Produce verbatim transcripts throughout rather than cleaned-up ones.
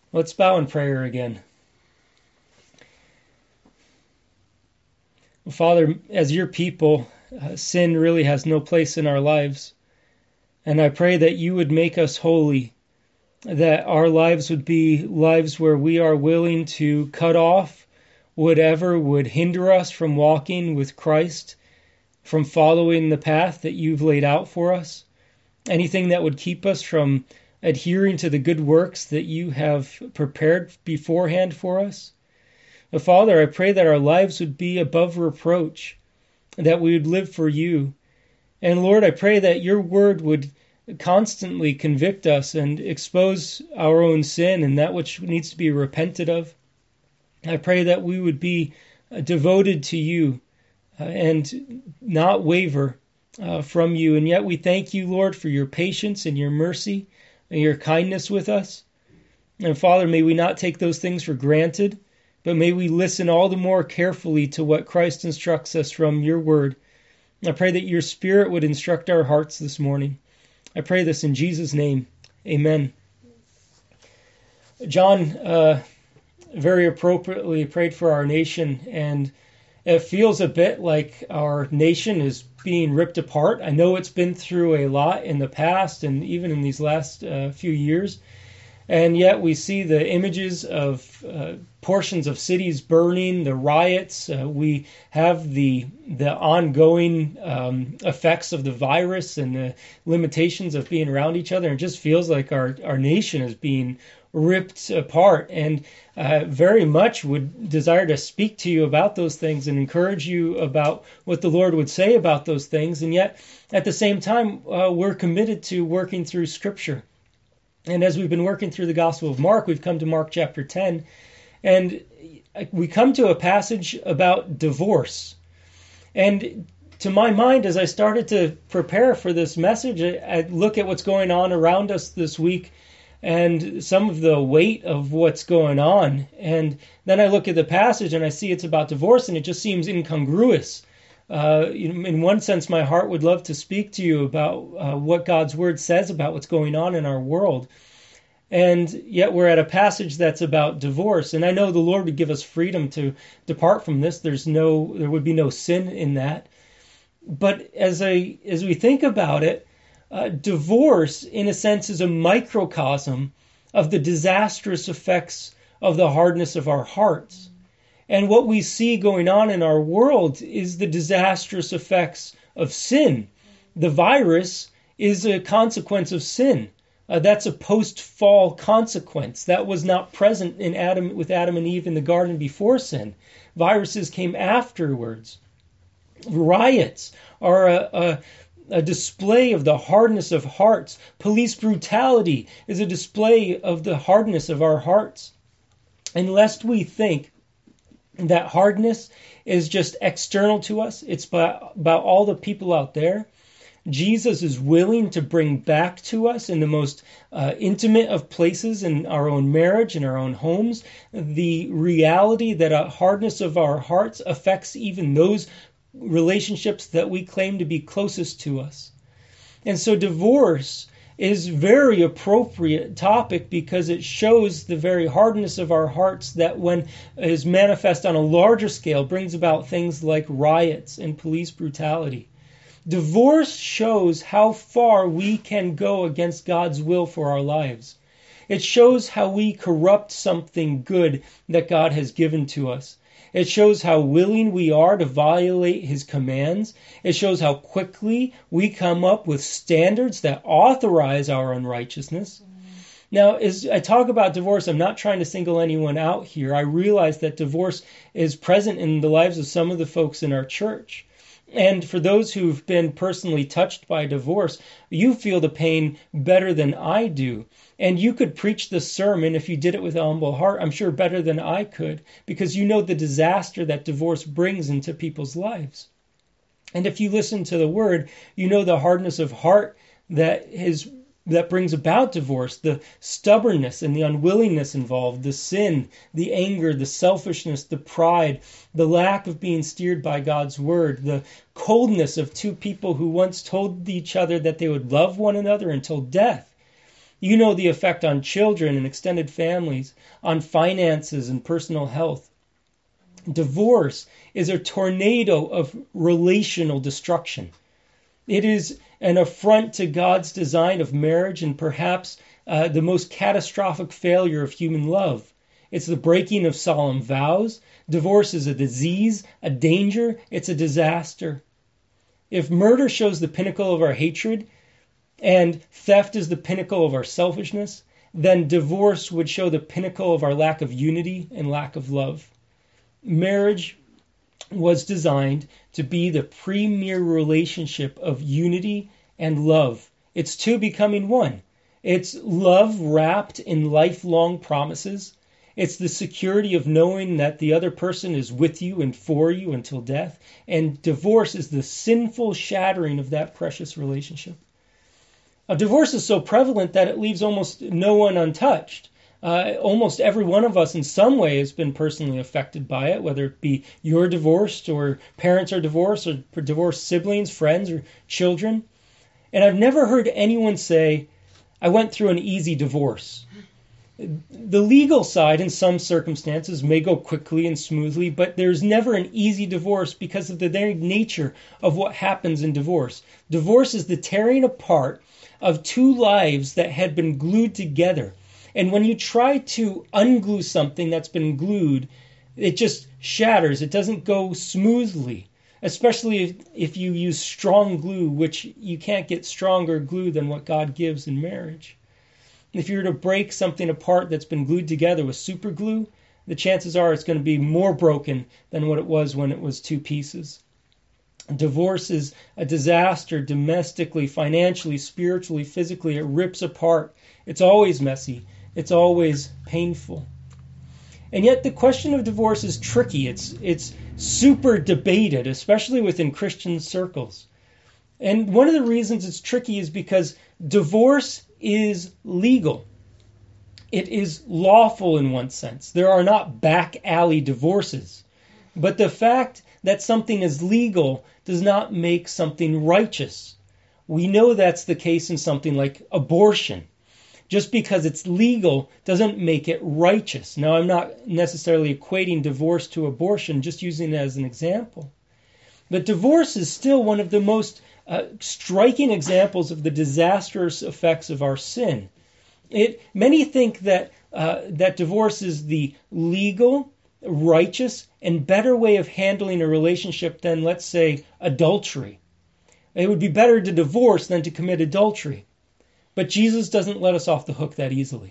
Let's bow in prayer again. Father, as your people, uh, sin really has no place in our lives. And I pray that you would make us holy, that our lives would be lives where we are willing to cut off whatever would hinder us from walking with Christ, from following the path that you've laid out for us. Anything that would keep us from adhering to the good works that you have prepared beforehand for us. But Father, I pray that our lives would be above reproach, that we would live for you. And Lord, I pray that your word would constantly convict us and expose our own sin and that which needs to be repented of. I pray that we would be devoted to you uh, and not waver uh, from you. And yet we thank you, Lord, for your patience and your mercy and your kindness with us. And Father, may we not take those things for granted, but may we listen all the more carefully to what Christ instructs us from your word. I pray that your Spirit would instruct our hearts this morning. I pray this in Jesus' name. Amen. John uh, very appropriately prayed for our nation, and it feels a bit like our nation is being ripped apart. I know it's been through a lot in the past and even in these last uh, few years. And yet we see the images of uh, portions of cities burning, the riots. Uh, we have the the ongoing um, effects of the virus and the limitations of being around each other. It just feels like our, our nation is being ripped apart. And uh, very much would desire to speak to you about those things and encourage you about what the Lord would say about those things. And yet, at the same time, uh, we're committed to working through Scripture. And as we've been working through the Gospel of Mark, we've come to Mark chapter ten, and we come to a passage about divorce. And to my mind, as I started to prepare for this message, I look at what's going on around us this week and some of the weight of what's going on. And then I look at the passage and I see it's about divorce, and it just seems incongruous. Uh, in one sense, my heart would love to speak to you about uh, what God's Word says about what's going on in our world. And yet we're at a passage that's about divorce. And I know the Lord would give us freedom to depart from this. There's no, there would be no sin in that. But as I, as we think about it, uh, divorce, in a sense, is a microcosm of the disastrous effects of the hardness of our hearts. And what we see going on in our world is the disastrous effects of sin. The virus is a consequence of sin. Uh, that's a post-fall consequence. That was not present in Adam with Adam and Eve in the garden before sin. Viruses came afterwards. Riots are a, a, a display of the hardness of hearts. Police brutality is a display of the hardness of our hearts. And lest we think that hardness is just external to us, it's about, about all the people out there, Jesus is willing to bring back to us in the most uh, intimate of places, in our own marriage, in our own homes, the reality that a hardness of our hearts affects even those relationships that we claim to be closest to us. And so divorce is a very appropriate topic because it shows the very hardness of our hearts that, when is manifest on a larger scale, brings about things like riots and police brutality. Divorce shows how far we can go against God's will for our lives. It shows how we corrupt something good that God has given to us. It shows how willing we are to violate his commands. It shows how quickly we come up with standards that authorize our unrighteousness. Now, as I talk about divorce, I'm not trying to single anyone out here. I realize that divorce is present in the lives of some of the folks in our church. And for those who've been personally touched by divorce, you feel the pain better than I do. And you could preach the sermon, if you did it with a humble heart, I'm sure better than I could, because you know the disaster that divorce brings into people's lives. And if you listen to the word, you know the hardness of heart that is that brings about divorce, the stubbornness and the unwillingness involved, the sin, the anger, the selfishness, the pride, the lack of being steered by God's word, the coldness of two people who once told each other that they would love one another until death. You know the effect on children and extended families, on finances and personal health. Divorce is a tornado of relational destruction. It is an affront to God's design of marriage and perhaps uh, the most catastrophic failure of human love. It's the breaking of solemn vows. Divorce is a disease, a danger, it's a disaster. If murder shows the pinnacle of our hatred and theft is the pinnacle of our selfishness, then divorce would show the pinnacle of our lack of unity and lack of love. Marriage was designed to be the premier relationship of unity and love. It's two becoming one. It's love wrapped in lifelong promises. It's the security of knowing that the other person is with you and for you until death. And divorce is the sinful shattering of that precious relationship. A divorce is so prevalent that it leaves almost no one untouched. Uh, almost every one of us in some way has been personally affected by it, whether it be you're divorced or parents are divorced or divorced siblings, friends, or children. And I've never heard anyone say, I went through an easy divorce. The legal side in some circumstances may go quickly and smoothly, but there's never an easy divorce because of the very nature of what happens in divorce. Divorce is the tearing apart of two lives that had been glued together. And when you try to unglue something that's been glued, it just shatters. It doesn't go smoothly, especially if, if you use strong glue, which you can't get stronger glue than what God gives in marriage. If you were to break something apart that's been glued together with super glue, the chances are it's going to be more broken than what it was when it was two pieces. Divorce is a disaster domestically, financially, spiritually, physically. It rips apart. It's always messy. It's always painful. And yet the question of divorce is tricky. It's it's super debated, especially within Christian circles. And one of the reasons it's tricky is because divorce is legal. It is lawful in one sense. There are not back alley divorces. But the fact that something is legal does not make something righteous. We know that's the case in something like abortion. Just because it's legal doesn't make it righteous. Now, I'm not necessarily equating divorce to abortion, just using it as an example. But divorce is still one of the most uh, striking examples of the disastrous effects of our sin. It, many think that uh, that divorce is the legal, righteous, and better way of handling a relationship than, let's say, adultery. It would be better to divorce than to commit adultery. But Jesus doesn't let us off the hook that easily.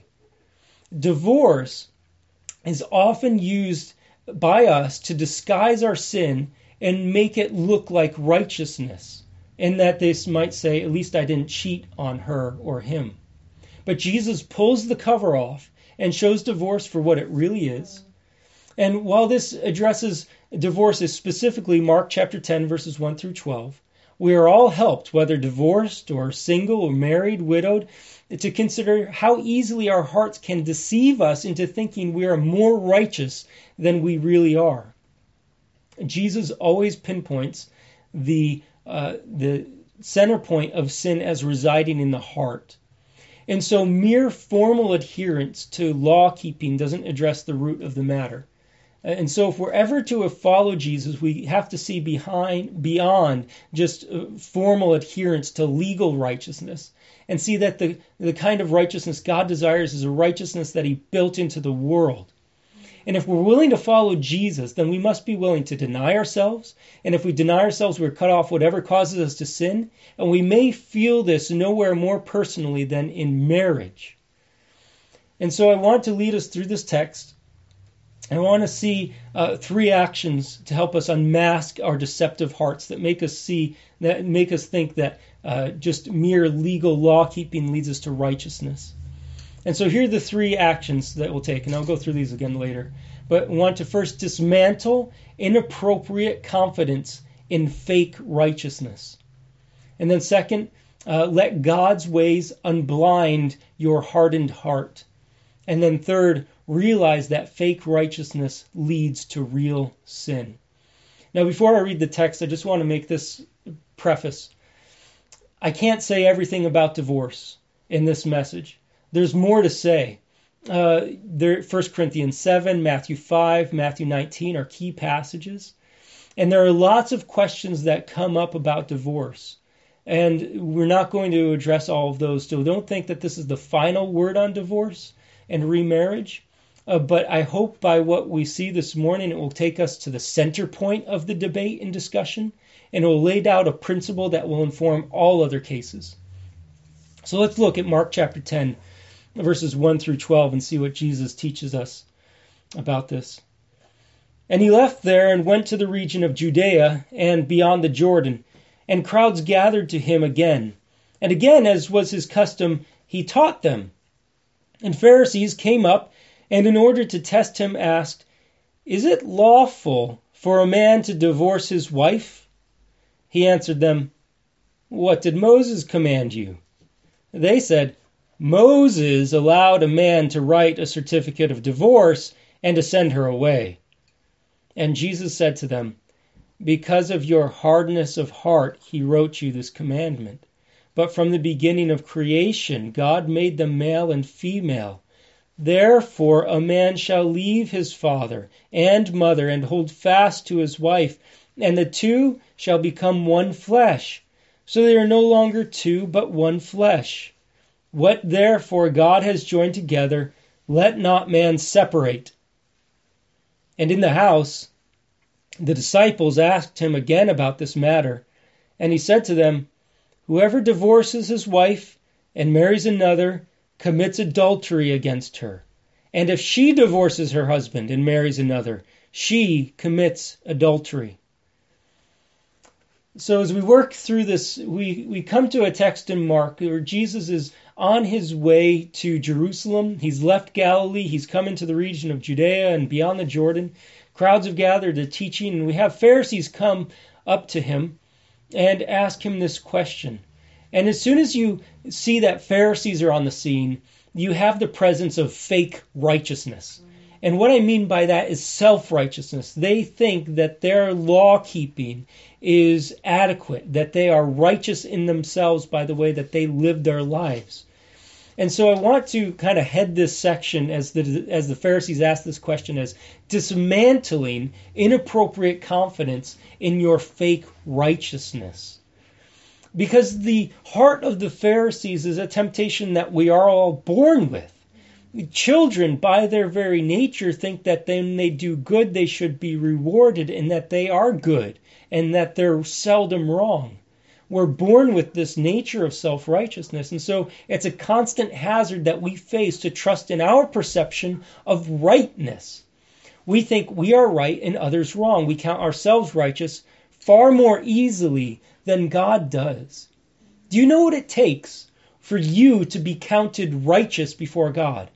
Divorce is often used by us to disguise our sin and make it look like righteousness. In that they might say, at least I didn't cheat on her or him. But Jesus pulls the cover off and shows divorce for what it really is. And while this addresses divorces specifically, Mark chapter ten, verses one through twelve, we are all helped, whether divorced or single or married, widowed, to consider how easily our hearts can deceive us into thinking we are more righteous than we really are. Jesus always pinpoints the uh, the center point of sin as residing in the heart. And so mere formal adherence to law keeping doesn't address the root of the matter. And so if we're ever to follow Jesus, we have to see behind, beyond just formal adherence to legal righteousness and see that the, the kind of righteousness God desires is a righteousness that he built into the world. And if we're willing to follow Jesus, then we must be willing to deny ourselves. And if we deny ourselves, we're cut off whatever causes us to sin. And we may feel this nowhere more personally than in marriage. And so I want to lead us through this text. I want to see uh, three actions to help us unmask our deceptive hearts that make us see, that make us think that uh, just mere legal law keeping leads us to righteousness. And so here are the three actions that we'll take, and I'll go through these again later. But we want to first dismantle inappropriate confidence in fake righteousness. And then second, uh, let God's ways unblind your hardened heart. And then third, realize that fake righteousness leads to real sin. Now, before I read the text, I just want to make this preface. I can't say everything about divorce in this message. There's more to say. Uh, there, First Corinthians seven, Matthew five, Matthew nineteen are key passages. And there are lots of questions that come up about divorce. And we're not going to address all of those. So don't think that this is the final word on divorce and remarriage. Uh, but I hope by what we see this morning, it will take us to the center point of the debate and discussion. And it will lay down a principle that will inform all other cases. So let's look at Mark chapter ten, verses one through twelve, and see what Jesus teaches us about this. And he left there and went to the region of Judea and beyond the Jordan, and crowds gathered to him again. And again, as was his custom, he taught them. And Pharisees came up, and in order to test him asked, "Is it lawful for a man to divorce his wife?" He answered them, "What did Moses command you?" They said, "Moses allowed a man to write a certificate of divorce and to send her away." And Jesus said to them, "Because of your hardness of heart, he wrote you this commandment. But from the beginning of creation, God made them male and female. Therefore, a man shall leave his father and mother and hold fast to his wife, and the two shall become one flesh. So they are no longer two, but one flesh. What therefore God has joined together, let not man separate." And in the house, the disciples asked him again about this matter. And he said to them, "Whoever divorces his wife and marries another commits adultery against her. And if she divorces her husband and marries another, she commits adultery." So as we work through this, we, we come to a text in Mark where Jesus is on his way to Jerusalem. He's left Galilee. He's come into the region of Judea and beyond the Jordan. Crowds have gathered to teaching, and we have Pharisees come up to him and ask him this question. And as soon as you see that Pharisees are on the scene, you have the presence of fake righteousness. And what I mean by that is self-righteousness. They think that their law-keeping is adequate, that they are righteous in themselves by the way that they live their lives. And so I want to kind of head this section as the as the Pharisees ask this question as dismantling inappropriate confidence in your fake righteousness. Because the heart of the Pharisees is a temptation that we are all born with. Children, by their very nature, think that when they do good, they should be rewarded, and that they are good, and that they're seldom wrong. We're born with this nature of self-righteousness, and so it's a constant hazard that we face to trust in our perception of rightness. We think we are right and others wrong. We count ourselves righteous far more easily than God does. Do you know what it takes for you to be counted righteous before God?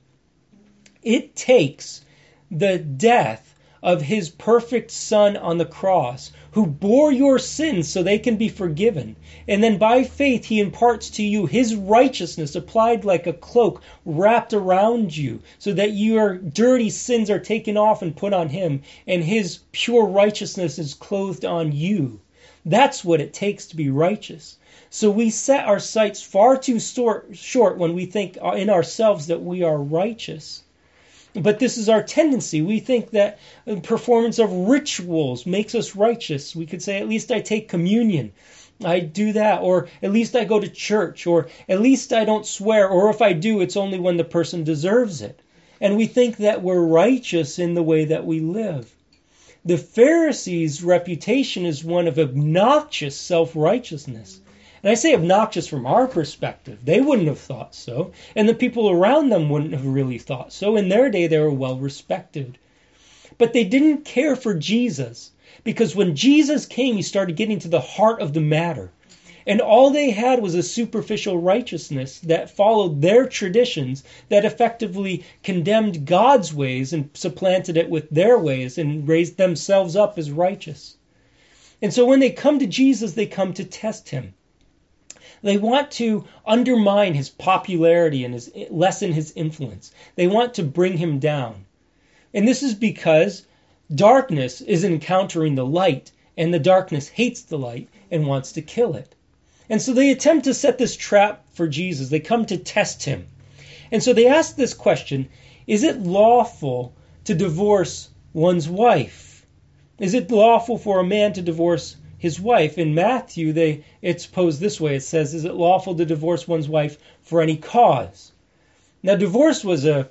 It takes the death of his perfect Son on the cross, who bore your sins so they can be forgiven. And then by faith he imparts to you his righteousness applied like a cloak wrapped around you, so that your dirty sins are taken off and put on him, and his pure righteousness is clothed on you. That's what it takes to be righteous. So we set our sights far too short when we think in ourselves that we are righteous. But this is our tendency. We think that performance of rituals makes us righteous. We could say, at least I take communion. I do that. Or at least I go to church. Or at least I don't swear. Or if I do, it's only when the person deserves it. And we think that we're righteous in the way that we live. The Pharisees' reputation is one of obnoxious self-righteousness. And I say obnoxious from our perspective. They wouldn't have thought so. And the people around them wouldn't have really thought so. In their day, they were well respected. But they didn't care for Jesus. Because when Jesus came, he started getting to the heart of the matter. And all they had was a superficial righteousness that followed their traditions, that effectively condemned God's ways and supplanted it with their ways and raised themselves up as righteous. And so when they come to Jesus, they come to test him. They want to undermine his popularity and his, lessen his influence. They want to bring him down. And this is because darkness is encountering the light, and the darkness hates the light and wants to kill it. And so they attempt to set this trap for Jesus. They come to test him. And so they asked this question, is it lawful to divorce one's wife? Is it lawful for a man to divorce his wife? In Matthew, they it's posed this way. It says, is it lawful to divorce one's wife for any cause? Now, divorce was a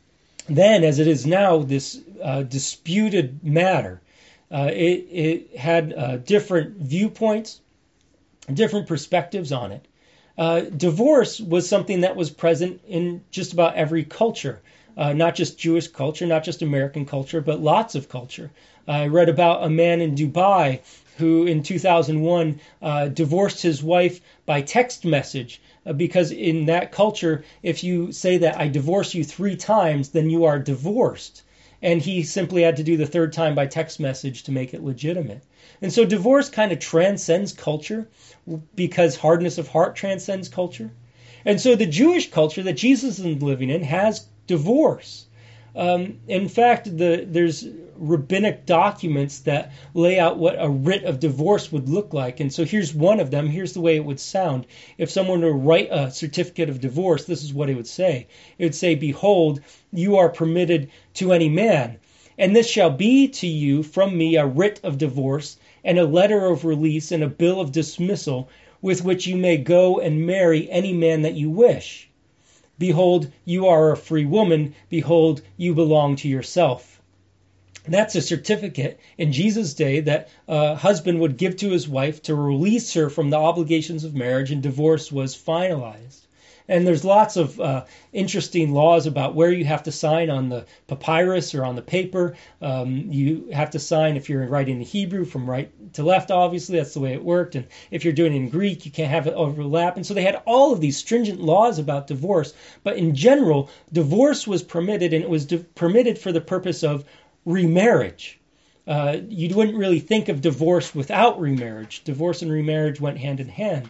then, as it is now, this uh, disputed matter. Uh, it, it had uh, different viewpoints, different perspectives on it. Uh, divorce was something that was present in just about every culture, uh, not just Jewish culture, not just American culture, but lots of culture. I read about a man in Dubai who in two thousand one uh, divorced his wife by text message, uh, because in that culture, if you say that I divorce you three times, then you are divorced. And he simply had to do the third time by text message to make it legitimate. And so divorce kind of transcends culture because hardness of heart transcends culture. And so the Jewish culture that Jesus is living in has divorce. Um, in fact, the, there's rabbinic documents that lay out what a writ of divorce would look like. And so here's one of them. Here's the way it would sound. If someone were to write a certificate of divorce, this is what it would say. It would say, behold, you are permitted to any man, and this shall be to you from me a writ of divorce, and a letter of release, and a bill of dismissal, with which you may go and marry any man that you wish. Behold, you are a free woman. Behold, you belong to yourself. That's a certificate in Jesus' day that a husband would give to his wife to release her from the obligations of marriage, and divorce was finalized. And there's lots of uh, interesting laws about where you have to sign on the papyrus or on the paper. Um, you have to sign if you're writing in Hebrew from right to left, obviously. That's the way it worked. And if you're doing it in Greek, you can't have it overlap. And so they had all of these stringent laws about divorce. But in general, divorce was permitted, and it was di- permitted for the purpose of remarriage. Uh, you wouldn't really think of divorce without remarriage. Divorce and remarriage went hand in hand.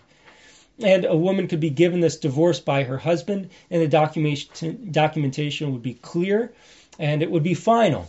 And a woman could be given this divorce by her husband, and the documentation, documentation would be clear, and it would be final.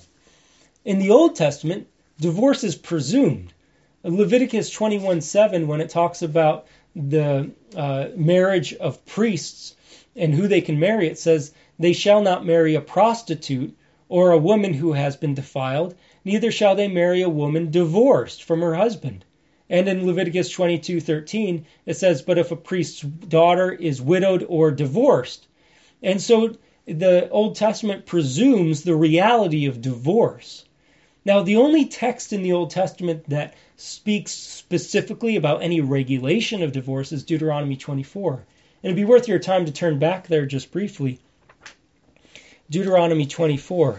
In the Old Testament, divorce is presumed. Leviticus twenty-one seven, when it talks about the uh, marriage of priests and who they can marry, it says, they shall not marry a prostitute or a woman who has been defiled, neither shall they marry a woman divorced from her husband. And in Leviticus twenty-two thirteen, it says, but if a priest's daughter is widowed or divorced. And so the Old Testament presumes the reality of divorce. Now, the only text in the Old Testament that speaks specifically about any regulation of divorce is Deuteronomy twenty-four. And it'd be worth your time to turn back there just briefly. Deuteronomy twenty-four.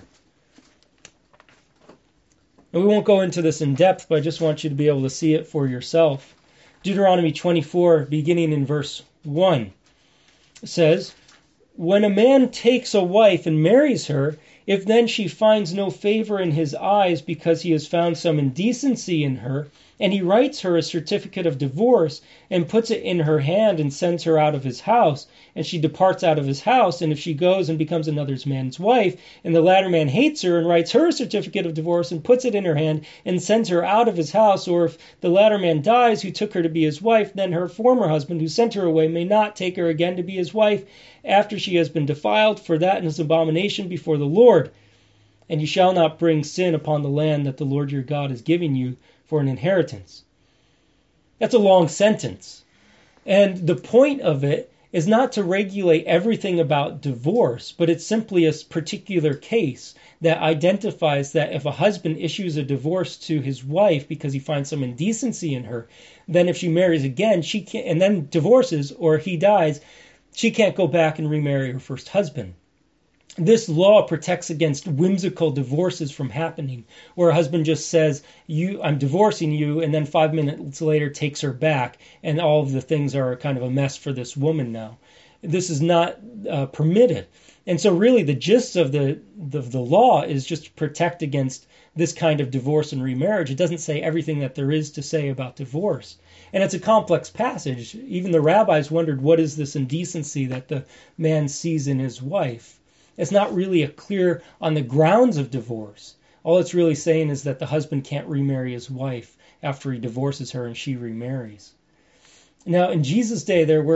And we won't go into this in depth, but I just want you to be able to see it for yourself. Deuteronomy twenty-four, beginning in verse one, says, when a man takes a wife and marries her, if then she finds no favor in his eyes because he has found some indecency in her, and he writes her a certificate of divorce and puts it in her hand and sends her out of his house, and she departs out of his house, and if she goes and becomes another man's wife, and the latter man hates her and writes her a certificate of divorce and puts it in her hand and sends her out of his house, or if the latter man dies who took her to be his wife, then her former husband who sent her away may not take her again to be his wife after she has been defiled, for that is abomination before the Lord. And you shall not bring sin upon the land that the Lord your God is giving you for an inheritance. That's a long sentence. And the point of it is not to regulate everything about divorce, but it's simply a particular case that identifies that if a husband issues a divorce to his wife because he finds some indecency in her, then if she marries again, she can't, and then divorces or he dies, she can't go back and remarry her first husband. This law protects against whimsical divorces from happening, where a husband just says, "You, I'm divorcing you," and then five minutes later takes her back, and all of the things are kind of a mess for this woman now. This is not uh, permitted. And so really the gist of the, the, the law is just to protect against this kind of divorce and remarriage. It doesn't say everything that there is to say about divorce. And it's a complex passage. Even the rabbis wondered, what is this indecency that the man sees in his wife? It's not really a clear on the grounds of divorce. All it's really saying is that the husband can't remarry his wife after he divorces her and she remarries. Now, in Jesus' day, there were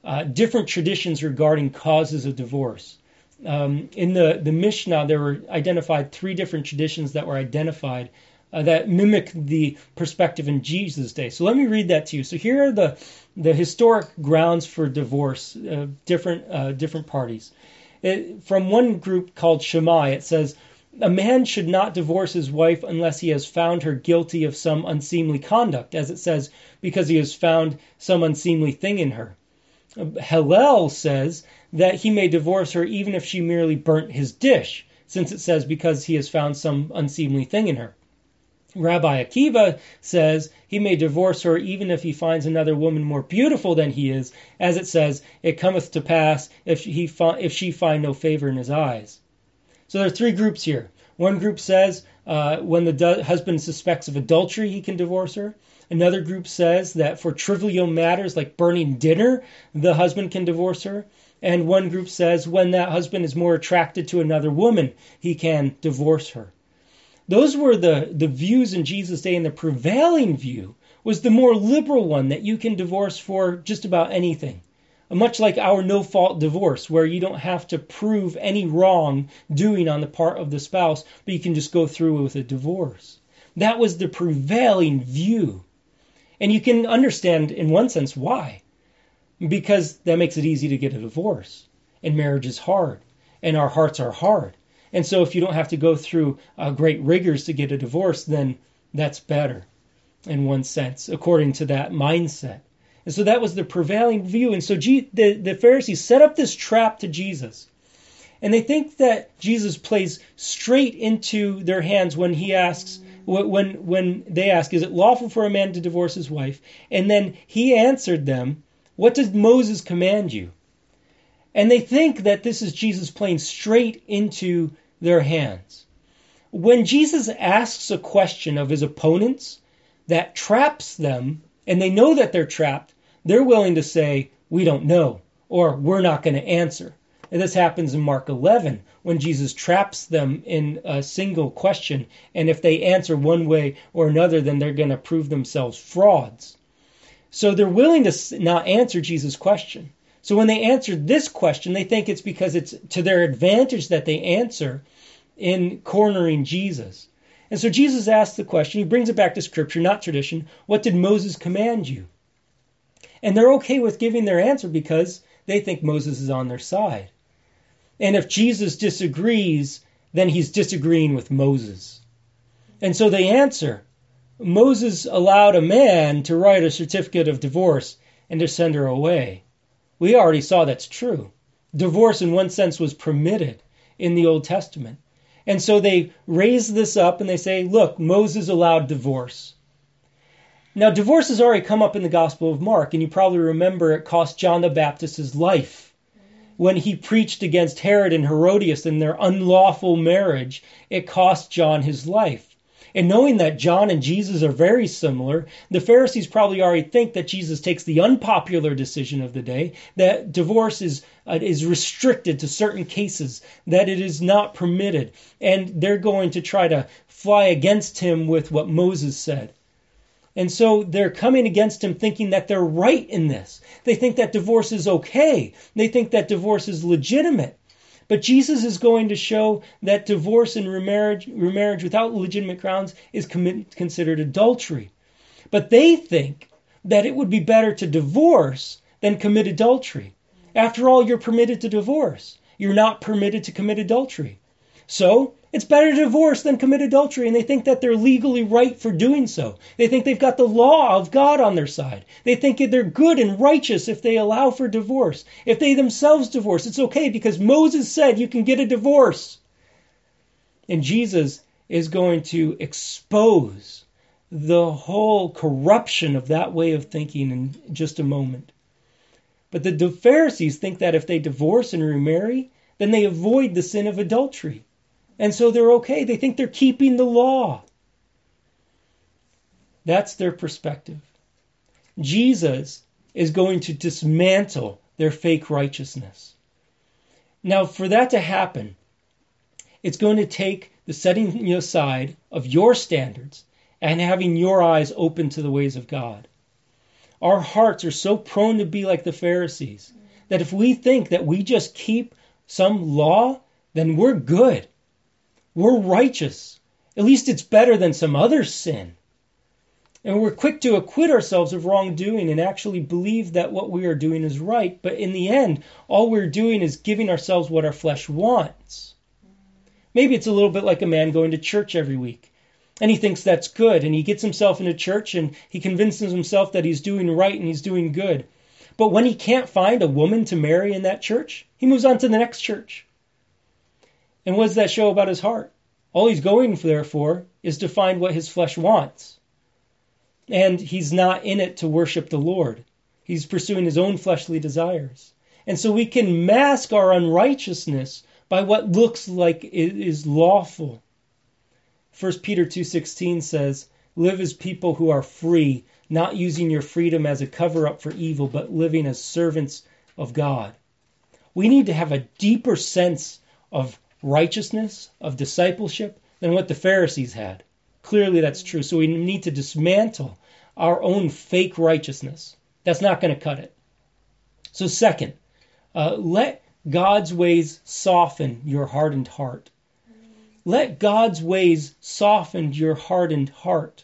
uh, different traditions regarding causes of divorce. Um, in the, the Mishnah, there were identified three different traditions that were identified uh, that mimic the perspective in Jesus' day. So let me read that to you. So here are the, the historic grounds for divorce, uh, different, uh, different parties. It, from one group called Shammai, it says, a man should not divorce his wife unless he has found her guilty of some unseemly conduct, as it says, because he has found some unseemly thing in her. Hillel says that he may divorce her even if she merely burnt his dish, since it says because he has found some unseemly thing in her. Rabbi Akiva says he may divorce her even if he finds another woman more beautiful than he is, as it says, it cometh to pass if he fi- if she find no favor in his eyes. So there are three groups here. One group says uh, when the du- husband suspects of adultery, he can divorce her. Another group says that for trivial matters like burning dinner, the husband can divorce her. And one group says when that husband is more attracted to another woman, he can divorce her. Those were the, the views in Jesus' day, and the prevailing view was the more liberal one, that you can divorce for just about anything. Much like our no-fault divorce, where you don't have to prove any wrong doing on the part of the spouse, but you can just go through with a divorce. That was the prevailing view. And you can understand, in one sense, why. Because that makes it easy to get a divorce. And marriage is hard. And our hearts are hard. And so if you don't have to go through uh, great rigors to get a divorce, then that's better, in one sense, according to that mindset. And so that was the prevailing view. And so G- the, the Pharisees set up this trap to Jesus. And they think that Jesus plays straight into their hands when he asks, when, when they ask, is it lawful for a man to divorce his wife? And then he answered them, what does Moses command you? And they think that this is Jesus playing straight into their hands. When Jesus asks a question of his opponents that traps them, and they know that they're trapped, they're willing to say, we don't know, or we're not going to answer. And this happens in Mark eleven, when Jesus traps them in a single question, and if they answer one way or another, then they're going to prove themselves frauds. So they're willing to not answer Jesus' question. So when they answer this question, they think it's because it's to their advantage that they answer in cornering Jesus. And so Jesus asks the question, he brings it back to Scripture, not tradition, what did Moses command you? And they're okay with giving their answer because they think Moses is on their side. And if Jesus disagrees, then he's disagreeing with Moses. And so they answer, Moses allowed a man to write a certificate of divorce and to send her away. We already saw that's true. Divorce in one sense was permitted in the Old Testament. And so they raise this up and they say, look, Moses allowed divorce. Now, divorce has already come up in the Gospel of Mark, and you probably remember it cost John the Baptist his life. When he preached against Herod and Herodias and their unlawful marriage, it cost John his life. And knowing that John and Jesus are very similar, the Pharisees probably already think that Jesus takes the unpopular decision of the day, that divorce is uh, is restricted to certain cases, that it is not permitted. And they're going to try to fly against him with what Moses said. And so they're coming against him thinking that they're right in this. They think that divorce is okay. They think that divorce is legitimate. But Jesus is going to show that divorce and remarriage, remarriage without legitimate grounds is commit, considered adultery. But they think that it would be better to divorce than commit adultery. After all, you're permitted to divorce. You're not permitted to commit adultery. So it's better to divorce than commit adultery, and they think that they're legally right for doing so. They think they've got the law of God on their side. They think they're good and righteous if they allow for divorce. If they themselves divorce, it's okay because Moses said you can get a divorce. And Jesus is going to expose the whole corruption of that way of thinking in just a moment. But the Pharisees think that if they divorce and remarry, then they avoid the sin of adultery. And so they're okay. They think they're keeping the law. That's their perspective. Jesus is going to dismantle their fake righteousness. Now, for that to happen, it's going to take the setting aside of your standards and having your eyes open to the ways of God. Our hearts are so prone to be like the Pharisees that if we think that we just keep some law, then we're good. We're righteous. At least it's better than some other sin. And we're quick to acquit ourselves of wrongdoing and actually believe that what we are doing is right. But in the end, all we're doing is giving ourselves what our flesh wants. Maybe it's a little bit like a man going to church every week. And he thinks that's good. And he gets himself into church and he convinces himself that he's doing right and he's doing good. But when he can't find a woman to marry in that church, he moves on to the next church. And what does that show about his heart? All he's going there for is to find what his flesh wants. And he's not in it to worship the Lord. He's pursuing his own fleshly desires. And so we can mask our unrighteousness by what looks like it is lawful. First Peter two sixteen says, live as people who are free, not using your freedom as a cover-up for evil, but living as servants of God. We need to have a deeper sense of righteousness, of discipleship, than what the Pharisees had. Clearly that's true. So we need to dismantle our own fake righteousness. That's not going to cut it. So second, uh, let God's ways soften your hardened heart. Let God's ways soften your hardened heart.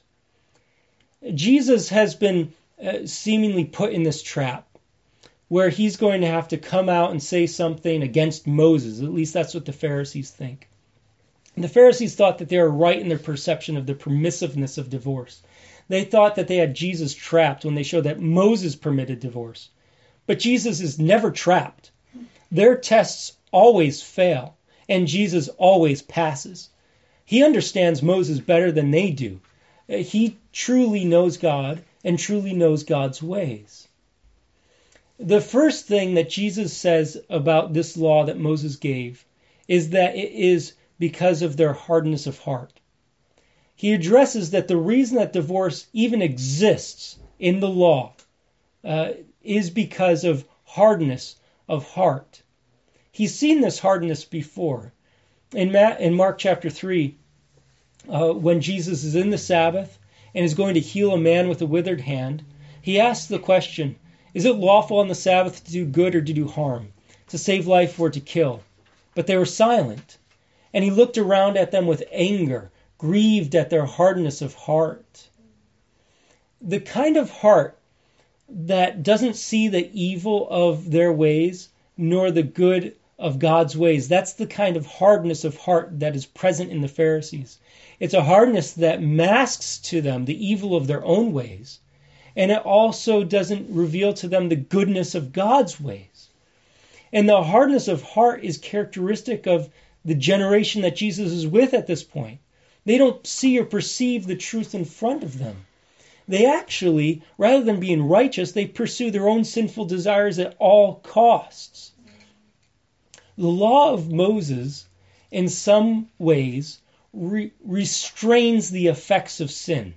Jesus has been uh, seemingly put in this trap where he's going to have to come out and say something against Moses. At least that's what the Pharisees think. And the Pharisees thought that they were right in their perception of the permissiveness of divorce. They thought that they had Jesus trapped when they showed that Moses permitted divorce. But Jesus is never trapped. Their tests always fail, and Jesus always passes. He understands Moses better than they do. He truly knows God and truly knows God's ways. The first thing that Jesus says about this law that Moses gave is that it is because of their hardness of heart. He addresses that the reason that divorce even exists in the law uh, is because of hardness of heart. He's seen this hardness before. In, Ma- in Mark chapter three, uh, when Jesus is in the Sabbath and is going to heal a man with a withered hand, he asks the question, is it lawful on the Sabbath to do good or to do harm, to save life or to kill? But they were silent. And he looked around at them with anger, grieved at their hardness of heart. The kind of heart that doesn't see the evil of their ways, nor the good of God's ways, that's the kind of hardness of heart that is present in the Pharisees. It's a hardness that masks to them the evil of their own ways, and it also doesn't reveal to them the goodness of God's ways. And the hardness of heart is characteristic of the generation that Jesus is with at this point. They don't see or perceive the truth in front of them. They actually, rather than being righteous, they pursue their own sinful desires at all costs. The law of Moses, in some ways, re- restrains the effects of sin.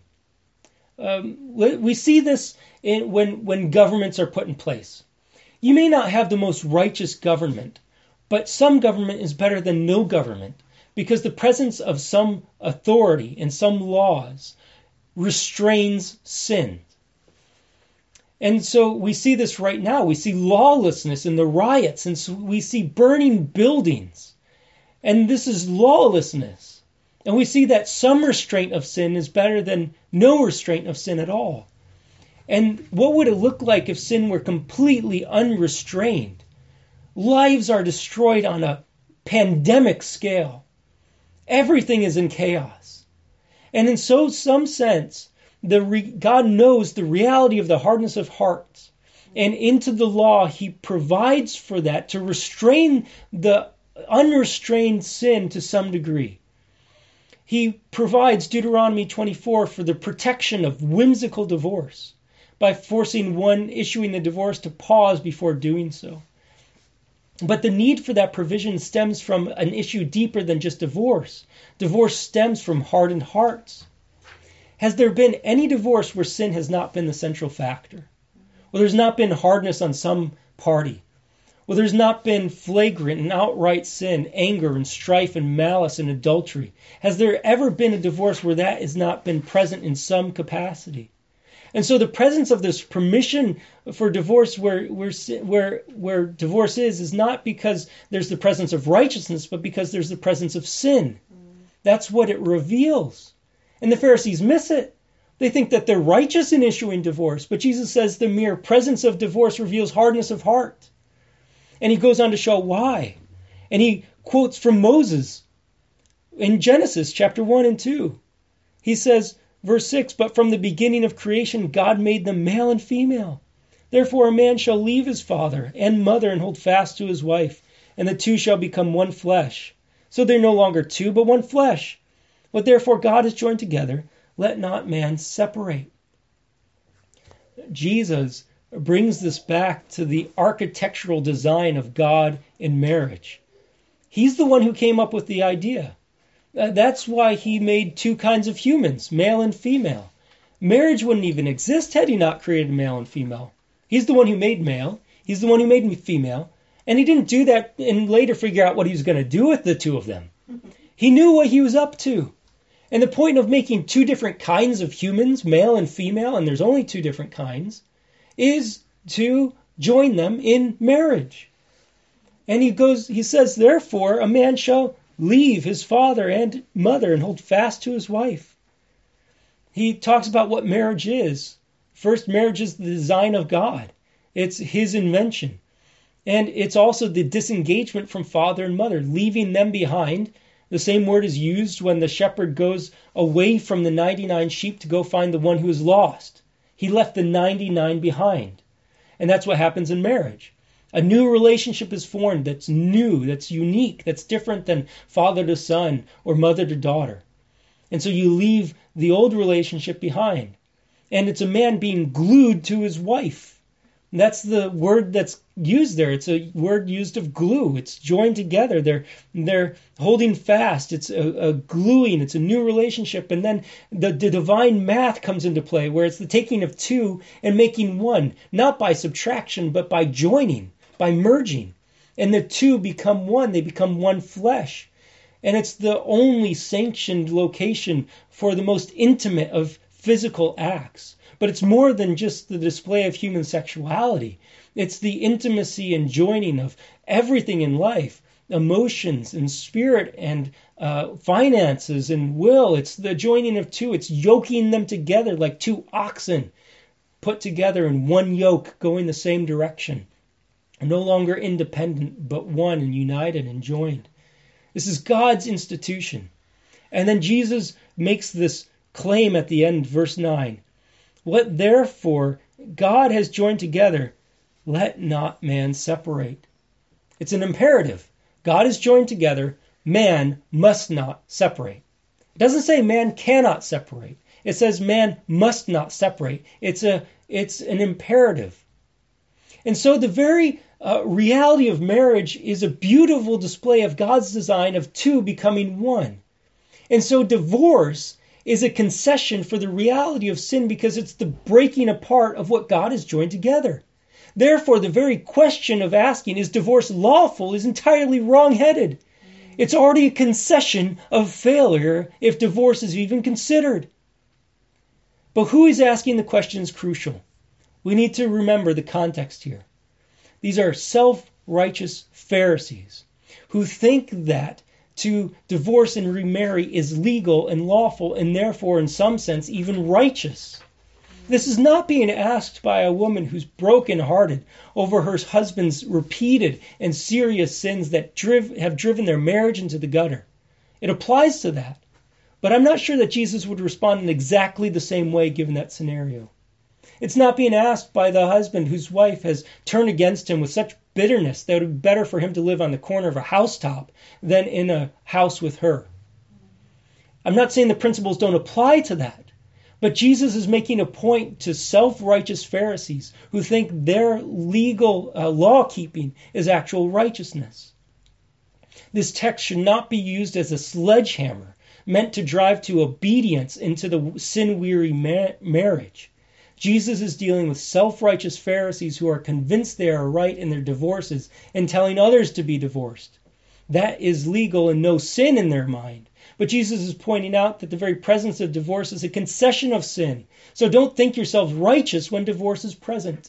Um, we see this in, when, when governments are put in place. You may not have the most righteous government, but some government is better than no government because the presence of some authority and some laws restrains sin. And so we see this right now. We see lawlessness in the riots, and so we see burning buildings. And this is lawlessness. And we see that some restraint of sin is better than no restraint of sin at all. And what would it look like if sin were completely unrestrained? Lives are destroyed on a pandemic scale. Everything is in chaos. And in so some sense, the re- God knows the reality of the hardness of hearts. And into the law, he provides for that to restrain the unrestrained sin to some degree. He provides Deuteronomy twenty-four for the protection of whimsical divorce by forcing one issuing the divorce to pause before doing so. But the need for that provision stems from an issue deeper than just divorce. Divorce stems from hardened hearts. Has there been any divorce where sin has not been the central factor? Well, there's not been hardness on some party. Well, there's not been flagrant and outright sin, anger and strife and malice and adultery. Has there ever been a divorce where that has not been present in some capacity? And so the presence of this permission for divorce where, where, where, where divorce is, is not because there's the presence of righteousness, but because there's the presence of sin. That's what it reveals. And the Pharisees miss it. They think that they're righteous in issuing divorce, but Jesus says the mere presence of divorce reveals hardness of heart. And he goes on to show why. And he quotes from Moses in Genesis chapter one and two. He says, verse six, but from the beginning of creation, God made them male and female. Therefore a man shall leave his father and mother and hold fast to his wife, and the two shall become one flesh. So they're no longer two, but one flesh. What therefore God has joined together, let not man separate. Jesus brings this back to the architectural design of God in marriage. He's the one who came up with the idea. Uh, that's why he made two kinds of humans, male and female. Marriage wouldn't even exist had he not created male and female. He's the one who made male. He's the one who made female. And he didn't do that and later figure out what he was going to do with the two of them. He knew what he was up to. And the point of making two different kinds of humans, male and female, and there's only two different kinds, is to join them in marriage. And he goes, he says, therefore, a man shall leave his father and mother and hold fast to his wife. He talks about what marriage is. First, marriage is the design of God. It's his invention. And it's also the disengagement from father and mother, leaving them behind. The same word is used when the shepherd goes away from the ninety-nine sheep to go find the one who is lost. He left the ninety-nine behind. And that's what happens in marriage. A new relationship is formed that's new, that's unique, that's different than father to son or mother to daughter. And so you leave the old relationship behind. And it's a man being glued to his wife. And that's the word that's used there. It's a word used of glue. It's joined together. They're they're holding fast. It's a, a gluing. It's a new relationship. And then the, the divine math comes into play, where it's the taking of two and making one, not by subtraction, but by joining, by merging. And the two become one. They become one flesh. And it's the only sanctioned location for the most intimate of physical acts. But it's more than just the display of human sexuality. It's the intimacy and joining of everything in life, emotions and spirit and uh, finances and will. It's the joining of two. It's yoking them together like two oxen put together in one yoke going the same direction. No longer independent, but one and united and joined. This is God's institution. And then Jesus makes this claim at the end, verse nine. What therefore God has joined together, let not man separate. It's an imperative. God is joined together. Man must not separate. It doesn't say man cannot separate. It says man must not separate. It's a it's an imperative. And so the very uh, reality of marriage is a beautiful display of God's design of two becoming one. And so divorce is a concession for the reality of sin because it's the breaking apart of what God has joined together. Therefore, the very question of asking, is divorce lawful, is entirely wrong-headed. It's already a concession of failure if divorce is even considered. But who is asking the question is crucial. We need to remember the context here. These are self-righteous Pharisees who think that to divorce and remarry is legal and lawful and therefore, in some sense, even righteous. This is not being asked by a woman who's brokenhearted over her husband's repeated and serious sins that driv- have driven their marriage into the gutter. It applies to that. But I'm not sure that Jesus would respond in exactly the same way given that scenario. It's not being asked by the husband whose wife has turned against him with such bitterness that it would be better for him to live on the corner of a housetop than in a house with her. I'm not saying the principles don't apply to that, but Jesus is making a point to self-righteous Pharisees who think their legal uh, law-keeping is actual righteousness. This text should not be used as a sledgehammer meant to drive to obedience into the sin-weary ma- marriage. Jesus is dealing with self-righteous Pharisees who are convinced they are right in their divorces and telling others to be divorced. That is legal and no sin in their mind. But Jesus is pointing out that the very presence of divorce is a concession of sin. So don't think yourselves righteous when divorce is present.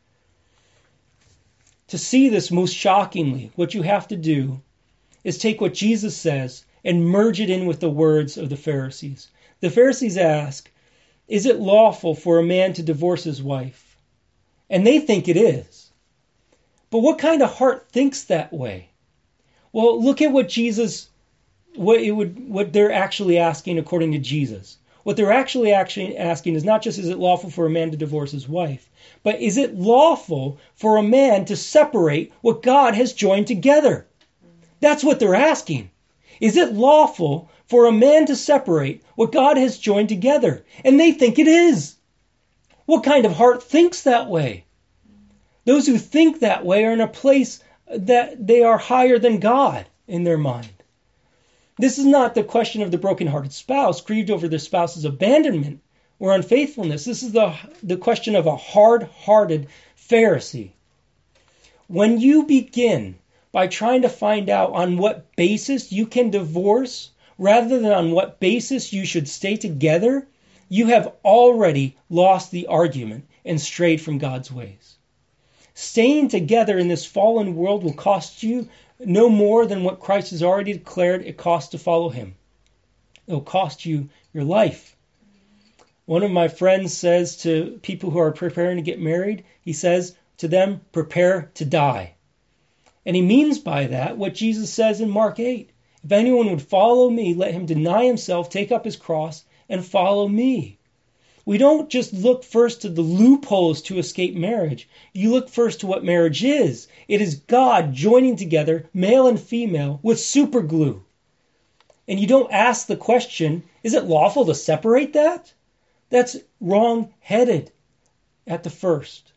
To see this most shockingly, what you have to do is take what Jesus says and merge it in with the words of the Pharisees. The Pharisees ask, is it lawful for a man to divorce his wife? And they think it is. But what kind of heart thinks that way? Well, look at what Jesus, what it would, what they're actually asking according to Jesus. What they're actually actually asking is not just is it lawful for a man to divorce his wife, but is it lawful for a man to separate what God has joined together? That's what they're asking. Is it lawful for a man to separate what God has joined together? And they think it is. What kind of heart thinks that way? Those who think that way are in a place that they are higher than God in their mind. This is not the question of the brokenhearted spouse grieved over their spouse's abandonment or unfaithfulness. This is the, the question of a hard-hearted Pharisee. When you begin by trying to find out on what basis you can divorce rather than on what basis you should stay together, you have already lost the argument and strayed from God's ways. Staying together in this fallen world will cost you no more than what Christ has already declared it costs to follow him. It will cost you your life. One of my friends says to people who are preparing to get married, he says to them, prepare to die. And he means by that what Jesus says in Mark eight. If anyone would follow me, let him deny himself, take up his cross, and follow me. We don't just look first to the loopholes to escape marriage. You look first to what marriage is. It is God joining together male and female with super glue. And you don't ask the question, is it lawful to separate that? That's wrong-headed at the first.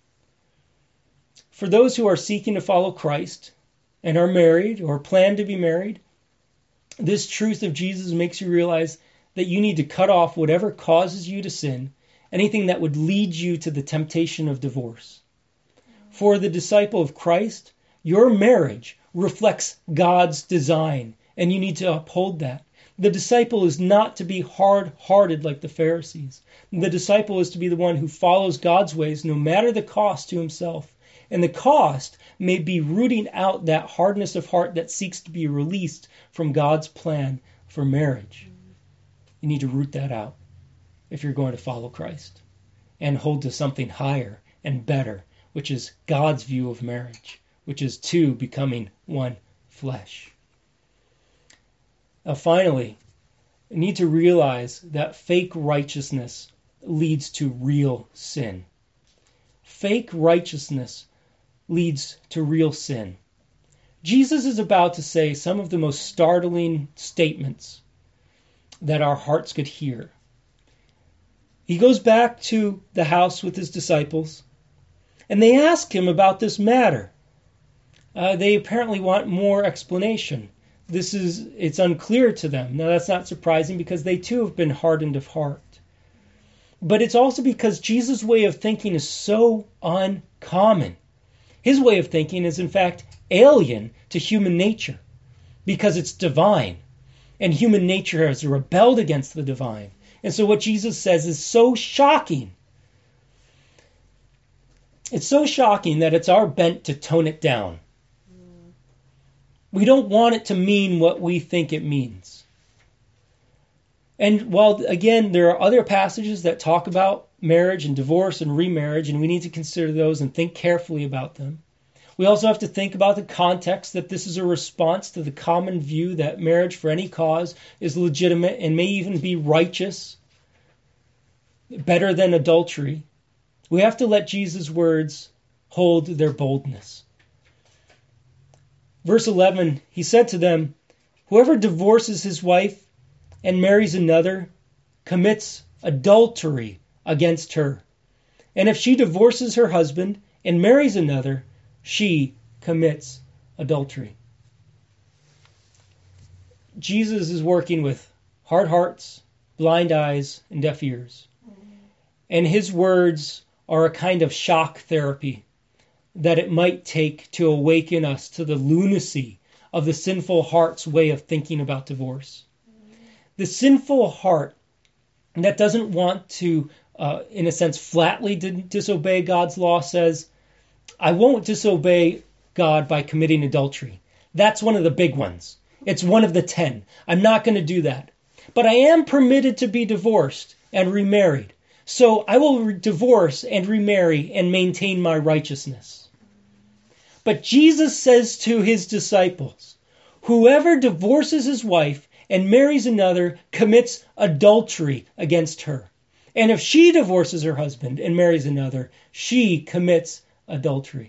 For those who are seeking to follow Christ and are married or plan to be married, this truth of Jesus makes you realize that you need to cut off whatever causes you to sin, anything that would lead you to the temptation of divorce. For the disciple of Christ, your marriage reflects God's design, and you need to uphold that. The disciple is not to be hard-hearted like the Pharisees. The disciple is to be the one who follows God's ways no matter the cost to himself. And the cost may be rooting out that hardness of heart that seeks to be released from God's plan for marriage. You need to root that out if you're going to follow Christ and hold to something higher and better, which is God's view of marriage, which is two becoming one flesh. Now, finally, you need to realize that fake righteousness leads to real sin. Fake righteousness leads to real sin. Jesus is about to say some of the most startling statements that our hearts could hear. He goes back to the house with his disciples, and they ask him about this matter. Uh, they apparently want more explanation. This is, it's unclear to them. Now that's not surprising because they too have been hardened of heart. But it's also because Jesus' way of thinking is so uncommon. His way of thinking is in fact alien to human nature because it's divine. And human nature has rebelled against the divine. And so what Jesus says is so shocking. It's so shocking that it's our bent to tone it down. We don't want it to mean what we think it means. And while, again, there are other passages that talk about marriage and divorce and remarriage, and we need to consider those and think carefully about them. We also have to think about the context that this is a response to the common view that marriage for any cause is legitimate and may even be righteous, better than adultery. We have to let Jesus' words hold their boldness. Verse eleven, he said to them, whoever divorces his wife and marries another commits adultery against her. And if she divorces her husband and marries another, she commits adultery. Jesus is working with hard hearts, blind eyes, and deaf ears. And his words are a kind of shock therapy that it might take to awaken us to the lunacy of the sinful heart's way of thinking about divorce. The sinful heart that doesn't want to, uh, in a sense, flatly disobey God's law says, I won't disobey God by committing adultery. That's one of the big ones. It's one of the ten. I'm not going to do that. But I am permitted to be divorced and remarried. So I will re- divorce and remarry and maintain my righteousness. But Jesus says to his disciples, whoever divorces his wife and marries another commits adultery against her. And if she divorces her husband and marries another, she commits adultery.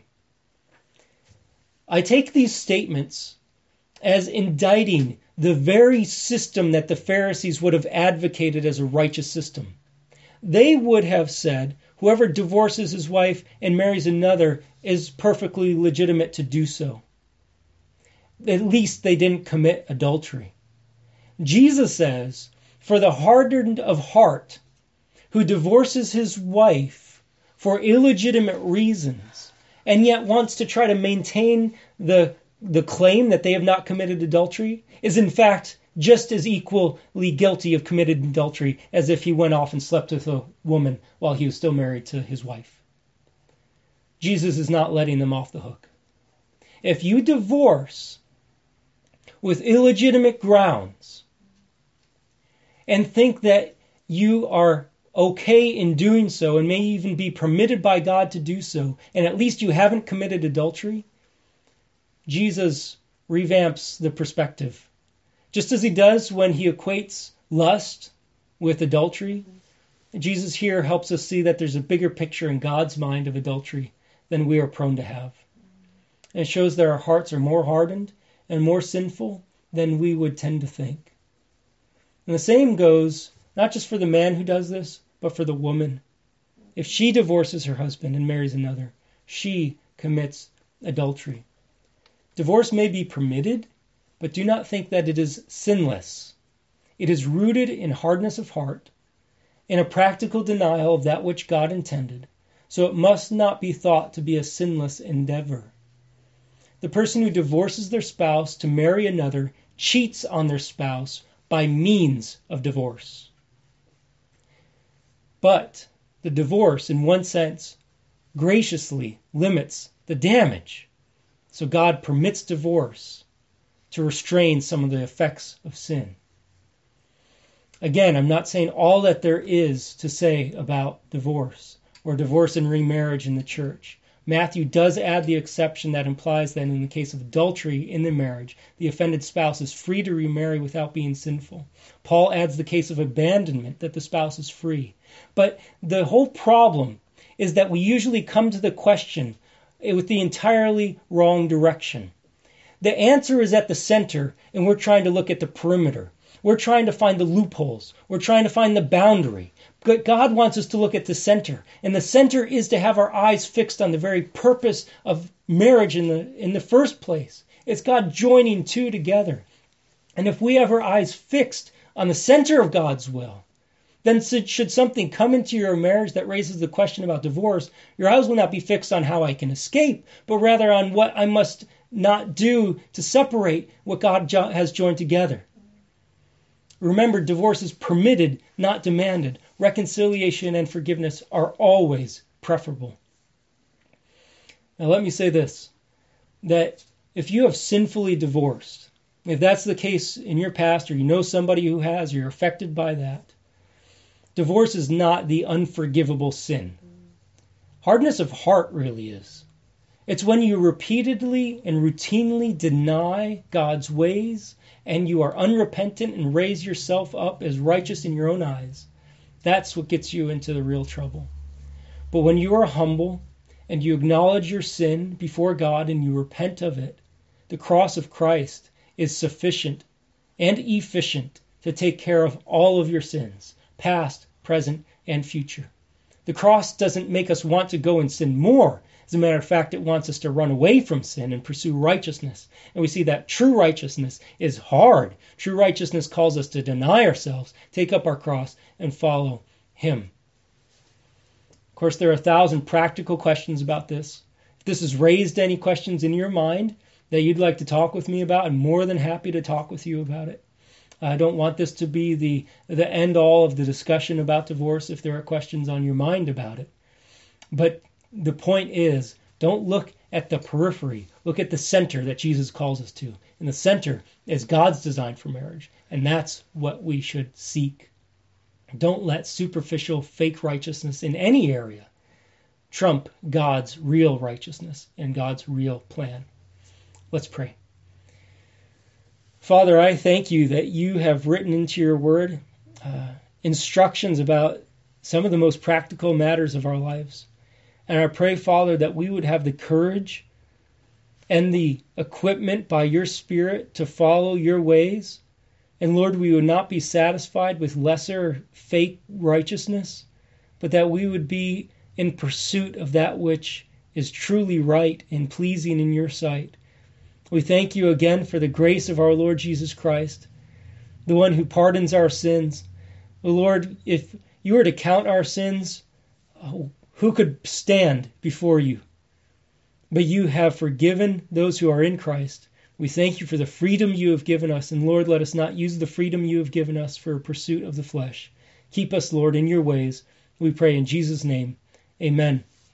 I take these statements as indicting the very system that the Pharisees would have advocated as a righteous system. They would have said, whoever divorces his wife and marries another is perfectly legitimate to do so. At least they didn't commit adultery. Jesus says, for the hardened of heart who divorces his wife for illegitimate reasons and yet wants to try to maintain the, the claim that they have not committed adultery is in fact just as equally guilty of committed adultery as if he went off and slept with a woman while he was still married to his wife. Jesus is not letting them off the hook. If you divorce with illegitimate grounds and think that you are okay in doing so and may even be permitted by God to do so, and at least you haven't committed adultery, Jesus revamps the perspective. Just as he does when he equates lust with adultery, Jesus here helps us see that there's a bigger picture in God's mind of adultery than we are prone to have. And it shows that our hearts are more hardened and more sinful than we would tend to think. And the same goes not just for the man who does this, but for the woman. If she divorces her husband and marries another, she commits adultery. Divorce may be permitted, but do not think that it is sinless. It is rooted in hardness of heart, in a practical denial of that which God intended, so it must not be thought to be a sinless endeavor. The person who divorces their spouse to marry another cheats on their spouse by means of divorce. But the divorce, in one sense, graciously limits the damage. So God permits divorce to restrain some of the effects of sin. Again, I'm not saying all that there is to say about divorce or divorce and remarriage in the church. Matthew does add the exception that implies that in the case of adultery in the marriage, the offended spouse is free to remarry without being sinful. Paul adds the case of abandonment, that the spouse is free. But the whole problem is that we usually come to the question with the entirely wrong direction. The answer is at the center, and we're trying to look at the perimeter. We're trying to find the loopholes. We're trying to find the boundary. But God wants us to look at the center. And the center is to have our eyes fixed on the very purpose of marriage in the, in the first place. It's God joining two together. And if we have our eyes fixed on the center of God's will, then should something come into your marriage that raises the question about divorce, your eyes will not be fixed on how I can escape, but rather on what I must not do to separate what God jo- has joined together. Remember, divorce is permitted, not demanded. Reconciliation and forgiveness are always preferable. Now let me say this, that if you have sinfully divorced, if that's the case in your past, or you know somebody who has, or you're affected by that, divorce is not the unforgivable sin. Hardness of heart really is. It's when you repeatedly and routinely deny God's ways and you are unrepentant and raise yourself up as righteous in your own eyes. That's what gets you into the real trouble. But when you are humble and you acknowledge your sin before God and you repent of it, the cross of Christ is sufficient and efficient to take care of all of your sins, past, present, and future. The cross doesn't make us want to go and sin more. As a matter of fact, it wants us to run away from sin and pursue righteousness. And we see that true righteousness is hard. True righteousness calls us to deny ourselves, take up our cross, and follow Him. Of course, there are a thousand practical questions about this. If this has raised any questions in your mind that you'd like to talk with me about, I'm more than happy to talk with you about it. I don't want this to be the, the end all of the discussion about divorce if there are questions on your mind about it. But the point is, don't look at the periphery. Look at the center that Jesus calls us to. And the center is God's design for marriage. And that's what we should seek. Don't let superficial fake righteousness in any area trump God's real righteousness and God's real plan. Let's pray. Father, I thank you that you have written into your word uh, instructions about some of the most practical matters of our lives. And I pray, Father, that we would have the courage and the equipment by your Spirit to follow your ways. And Lord, we would not be satisfied with lesser fake righteousness, but that we would be in pursuit of that which is truly right and pleasing in your sight. We thank you again for the grace of our Lord Jesus Christ, the one who pardons our sins. Lord, if you were to count our sins, who could stand before you? But you have forgiven those who are in Christ. We thank you for the freedom you have given us. And Lord, let us not use the freedom you have given us for a pursuit of the flesh. Keep us, Lord, in your ways. We pray in Jesus' name. Amen.